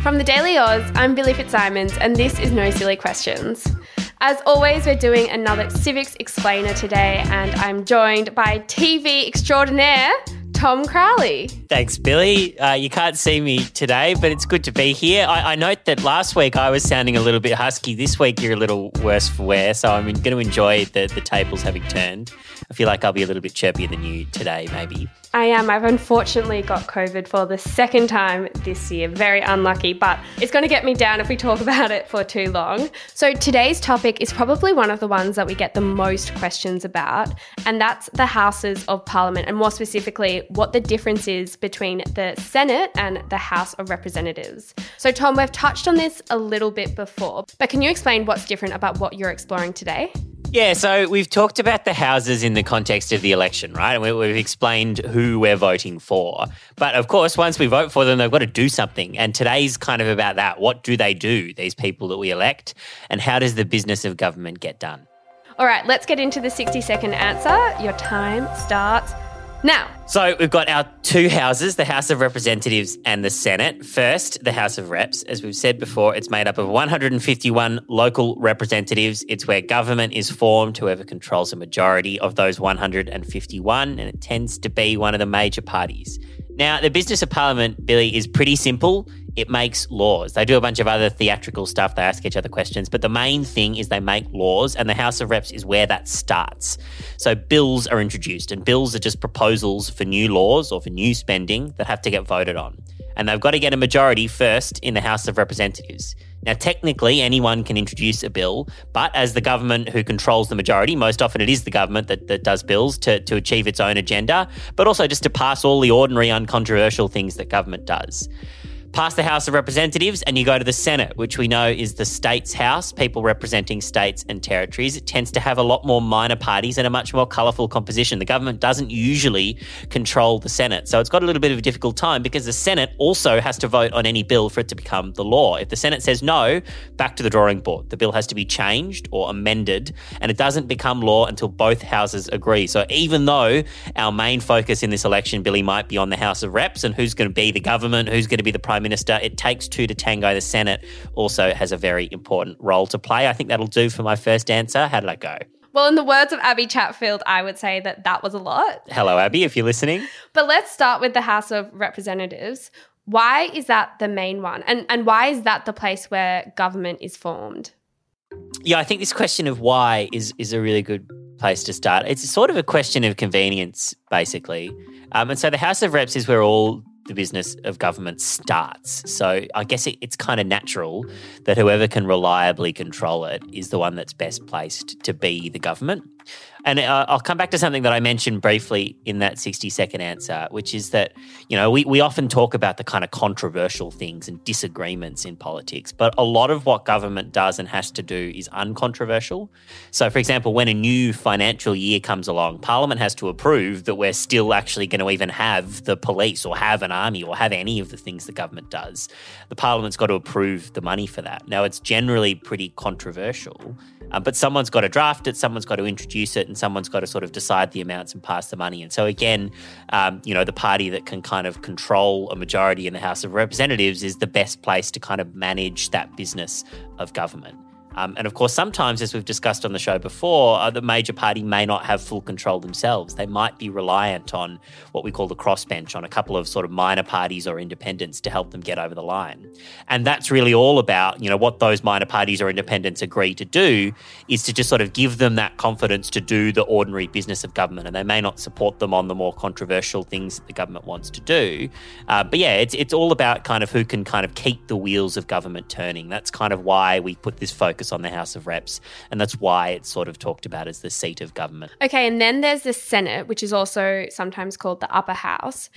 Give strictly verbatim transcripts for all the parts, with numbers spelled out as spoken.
From the Daily Oz, I'm Billy Fitzsimons, and this is No Silly Questions. As always, we're doing another Civics Explainer today, and I'm joined by T V extraordinaire, Tom Crowley. Thanks, Billy. Uh, you can't see me today, but it's good to be here. I, I note that last week I was sounding a little bit husky. This week you're a little worse for wear, so I'm going to enjoy the, the tables having turned. I feel like I'll be a little bit chirpier than you today, maybe. I am. I've unfortunately got COVID for the second time this year. Very unlucky, but it's going to get me down if we talk about it for too long. So today's topic is probably one of the ones that we get the most questions about, and that's the Houses of Parliament, and more specifically, what the difference is between the Senate and the House of Representatives. So Tom, we've touched on this a little bit before, but can you explain what's different about what you're exploring today? Yeah, so we've talked about the houses in the context of the election, right? And we, we've explained who we're voting for. But of course, once we vote for them, they've got to do something. And today's kind of about that. What do they do, these people that we elect? And how does the business of government get done? All right, let's get into the sixty-second answer. Your time starts now. So we've got our two houses, the House of Representatives and the Senate. First, the House of Reps. As we've said before, it's made up of one hundred fifty-one local representatives. It's where government is formed, whoever controls a majority of those one hundred fifty-one, and it tends to be one of the major parties. Now, the business of Parliament, Billy, is pretty simple. It makes laws. They do a bunch of other theatrical stuff. They ask each other questions. But the main thing is they make laws, and the House of Reps is where that starts. So bills are introduced, and bills are just proposals for new laws or for new spending that have to get voted on. And they've got to get a majority first in the House of Representatives. Now, technically, anyone can introduce a bill, but as the government who controls the majority, most often it is the government that, that does bills to, to achieve its own agenda, but also just to pass all the ordinary, uncontroversial things that government does. Past the House of Representatives and you go to the Senate, which we know is the state's house, people representing states and territories. It tends to have a lot more minor parties and a much more colourful composition. The government doesn't usually control the Senate. So it's got a little bit of a difficult time because the Senate also has to vote on any bill for it to become the law. If the Senate says no, back to the drawing board. The bill has to be changed or amended, and it doesn't become law until both houses agree. So even though our main focus in this election, Billy, might be on the House of Reps and who's going to be the government, who's going to be the Prime Minister, it takes two to tango. The Senate also has a very important role to play. I think that'll do for my first answer. How did I go? Well, in the words of Abby Chatfield, I would say that that was a lot. Hello, Abby, if you're listening. But let's start with the House of Representatives. Why is that the main one? And, and why is that the place where government is formed? Yeah, I think this question of why is, is a really good place to start. It's sort of a question of convenience, basically. Um, and so the House of Reps is where all the business of government starts. So I guess it, it's kind of natural that whoever can reliably control it is the one that's best placed to be the government. And uh, I'll come back to something that I mentioned briefly in that sixty-second answer, which is that, you know, we, we often talk about the kind of controversial things and disagreements in politics, but a lot of what government does and has to do is uncontroversial. So, for example, when a new financial year comes along, Parliament has to approve that we're still actually going to even have the police or have an army or have any of the things the government does. The Parliament's got to approve the money for that. Now, it's generally pretty controversial, Um, but someone's got to draft it, someone's got to introduce it, and someone's got to sort of decide the amounts and pass the money. And so again, um, you know, the party that can kind of control a majority in the House of Representatives is the best place to kind of manage that business of government. Um, and of course, sometimes, as we've discussed on the show before, uh, the major party may not have full control themselves. They might be reliant on what we call the crossbench, on a couple of sort of minor parties or independents to help them get over the line. And that's really all about, you know, what those minor parties or independents agree to do is to just sort of give them that confidence to do the ordinary business of government. And they may not support them on the more controversial things that the government wants to do. Uh, but yeah, it's it's all about kind of who can kind of keep the wheels of government turning. That's kind of why we put this focus on the House of Reps, and that's why it's sort of talked about as the seat of government. Okay, and then there's the Senate, which is also sometimes called the upper house.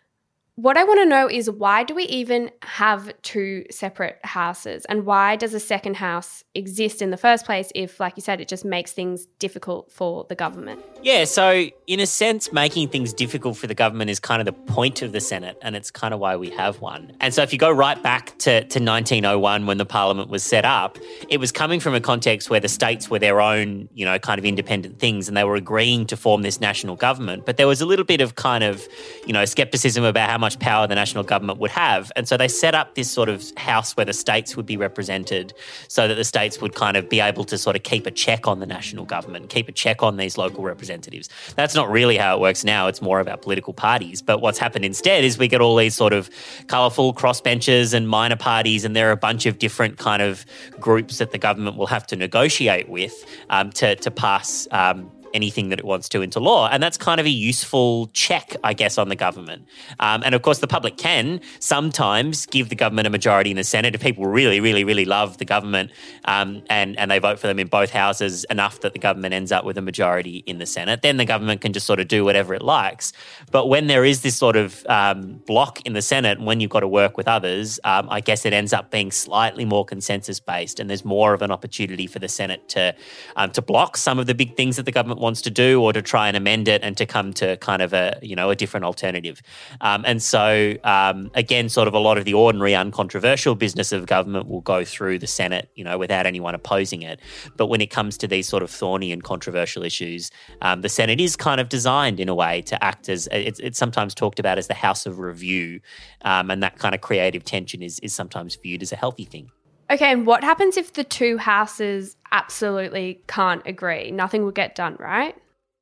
What I want to know is, why do we even have two separate houses, and why does a second house exist in the first place if, like you said, it just makes things difficult for the government? Yeah, so in a sense, making things difficult for the government is kind of the point of the Senate, and it's kind of why we have one. And so if you go right back to, to nineteen oh one when the Parliament was set up, it was coming from a context where the states were their own, you know, kind of independent things, and they were agreeing to form this national government. But there was a little bit of kind of, you know, skepticism about how much much power the national government would have. And so they set up this sort of house where the states would be represented so that the states would kind of be able to sort of keep a check on the national government, keep a check on these local representatives. That's not really how it works now. It's more about political parties. But what's happened instead is we get all these sort of colourful crossbenchers and minor parties, and there are a bunch of different kind of groups that the government will have to negotiate with um, to, to pass um, anything that it wants to into law. And that's kind of a useful check, I guess, on the government. Um, and of course, the public can sometimes give the government a majority in the Senate if people really, really, really love the government um, and, and they vote for them in both houses enough that the government ends up with a majority in the Senate. Then the government can just sort of do whatever it likes. But when there is this sort of um, block in the Senate, when you've got to work with others, um, I guess it ends up being slightly more consensus-based, and there's more of an opportunity for the Senate to um, to block some of the big things that the government wants to do, or to try and amend it and to come to kind of a, you know, a different alternative. Um, and so, um, again, sort of a lot of the ordinary uncontroversial business of government will go through the Senate, you know, without anyone opposing it. But when it comes to these sort of thorny and controversial issues, um, the Senate is kind of designed in a way to act as, it's, it's sometimes talked about as the house of review. Um, and that kind of creative tension is, is sometimes viewed as a healthy thing. Okay, and what happens if the two houses absolutely can't agree? Nothing will get done, right?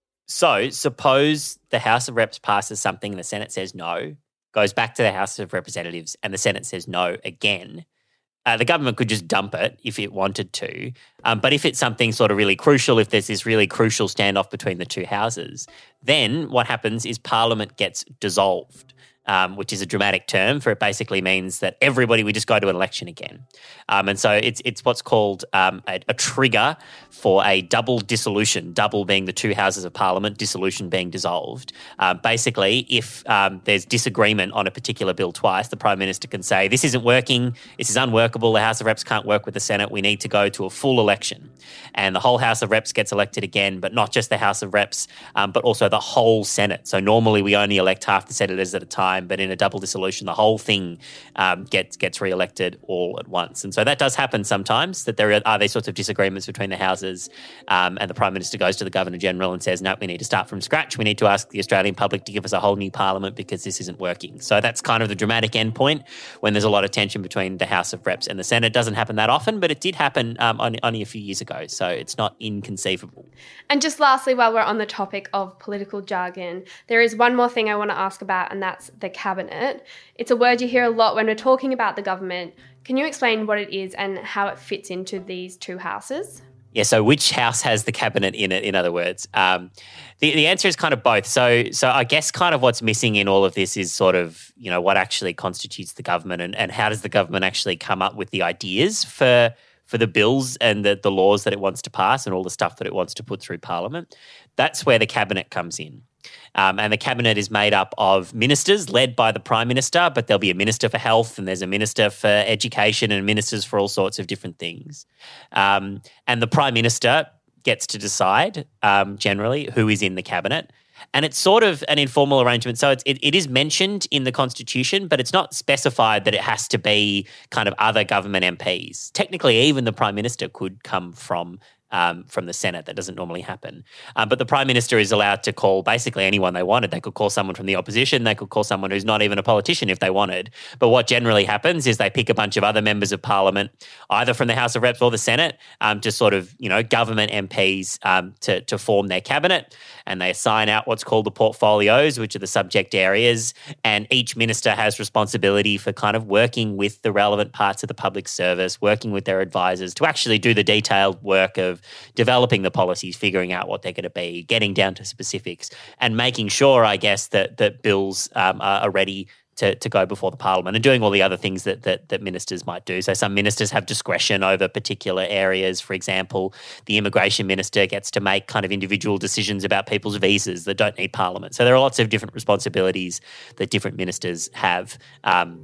So suppose the House of Reps passes something and the Senate says no, goes back to the House of Representatives and the Senate says no again. Uh, the government could just dump it if it wanted to. Um, but if it's something sort of really crucial, if there's this really crucial standoff between the two houses, then what happens is Parliament gets dissolved. Um, which is a dramatic term, for it basically means that everybody, we just go to an election again. Um, and so it's it's what's called um, a, a trigger for a double dissolution, double being the two houses of Parliament, dissolution being dissolved. Uh, basically, if um, there's disagreement on a particular bill twice, the Prime Minister can say, this isn't working, this is unworkable, the House of Reps can't work with the Senate, we need to go to a full election. And the whole House of Reps gets elected again, but not just the House of Reps, um, but also the whole Senate. So normally we only elect half the senators at a time, but in a double dissolution, the whole thing um, gets gets re-elected all at once. And so that does happen sometimes, that there are, are these sorts of disagreements between the houses, um, and the Prime Minister goes to the Governor-General and says, no, we need to start from scratch. We need to ask the Australian public to give us a whole new parliament because this isn't working. So that's kind of the dramatic endpoint when there's a lot of tension between the House of Reps and the Senate. It doesn't happen that often, but it did happen um, only, only a few years ago. So it's not inconceivable. And just lastly, while we're on the topic of political jargon, there is one more thing I want to ask about, and that's the cabinet. It's a word you hear a lot when we're talking about the government. Can you explain what it is and how it fits into these two houses? Yeah, so which house has the cabinet in it, in other words? Um, the, the answer is kind of both. So so I guess kind of what's missing in all of this is sort of, you know, what actually constitutes the government, and, and how does the government actually come up with the ideas for for the bills and the, the laws that it wants to pass and all the stuff that it wants to put through Parliament. That's where the cabinet comes in. Um, and the cabinet is made up of ministers led by the Prime Minister, but there'll be a minister for health and there's a minister for education and ministers for all sorts of different things. Um, and the Prime Minister gets to decide um, generally who is in the cabinet. And it's sort of an informal arrangement. So it's, it, it is mentioned in the Constitution, but it's not specified that it has to be kind of other government M Ps. Technically, even the Prime Minister could come from Um, from the Senate. That doesn't normally happen. Um, but the Prime Minister is allowed to call basically anyone they wanted. They could call someone from the opposition. They could call someone who's not even a politician if they wanted. But what generally happens is they pick a bunch of other members of Parliament, either from the House of Reps or the Senate, um, to sort of, you know, government M Ps um, to, to form their cabinet. And they assign out what's called the portfolios, which are the subject areas. And each minister has responsibility for kind of working with the relevant parts of the public service, working with their advisors to actually do the detailed work of developing the policies, figuring out what they're going to be, getting down to specifics, and making sure, I guess, that that bills um, are, are ready to, to go before the Parliament, and doing all the other things that, that that ministers might do. So some ministers have discretion over particular areas. For example, the immigration minister gets to make kind of individual decisions about people's visas that don't need Parliament. So there are lots of different responsibilities that different ministers have. Um,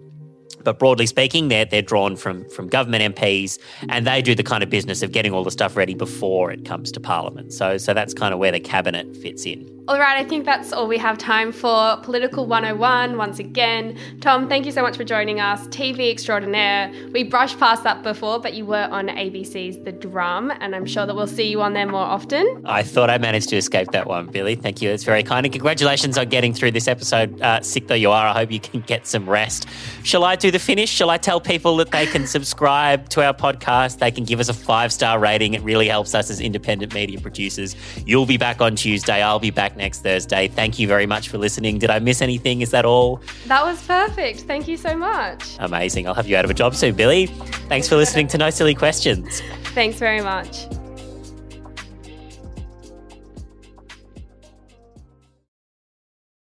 But broadly speaking, they're, they're drawn from, from government M Ps, and they do the kind of business of getting all the stuff ready before it comes to Parliament. So, so that's kind of where the cabinet fits in. All right, I think that's all we have time for. Political one oh one, once again. Tom, thank you so much for joining us. T V extraordinaire. We brushed past that before, but you were on A B C's The Drum, and I'm sure that we'll see you on there more often. I thought I managed to escape that one, Billy. Thank you. It's very kind. And congratulations on getting through this episode. Uh, sick though you are, I hope you can get some rest. Shall I do the finish? Shall I tell people that they can subscribe to our podcast? They can give us a five-star rating. It really helps us as independent media producers. You'll be back on Tuesday. I'll be back next Thursday. Thank you very much for listening. Did I miss anything? Is that all? That was perfect. Thank you so much. Amazing. I'll have you out of a job soon, Billy. Thanks for listening to No Silly Questions. Thanks very much.